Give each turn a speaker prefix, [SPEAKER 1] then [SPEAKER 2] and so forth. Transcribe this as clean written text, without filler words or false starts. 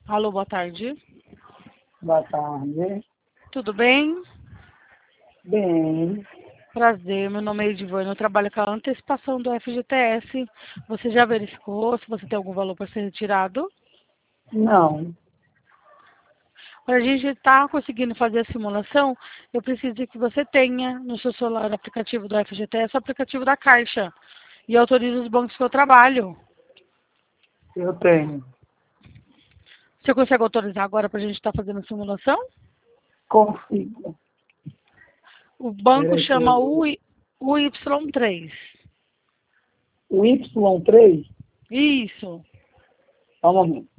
[SPEAKER 1] Alô, boa tarde.
[SPEAKER 2] Boa tarde.
[SPEAKER 1] Tudo bem?
[SPEAKER 2] Bem,
[SPEAKER 1] Prazer, meu nome é Edivane, eu trabalho com a antecipação do FGTS. Você já verificou se você tem algum valor para ser retirado?
[SPEAKER 2] não.
[SPEAKER 1] Para a gente estar conseguindo fazer a simulação, eu preciso que você tenha no seu celular o aplicativo do FGTS, o aplicativo da Caixa, e autorize os bancos que eu trabalho.
[SPEAKER 2] Eu tenho.
[SPEAKER 1] Você consegue autorizar agora para a gente estar fazendo a simulação?
[SPEAKER 2] Consigo.
[SPEAKER 1] O banco
[SPEAKER 2] Peraí que
[SPEAKER 1] chama
[SPEAKER 2] eu...
[SPEAKER 1] UY3.
[SPEAKER 2] O Y3,
[SPEAKER 1] Isso.
[SPEAKER 2] só um momento.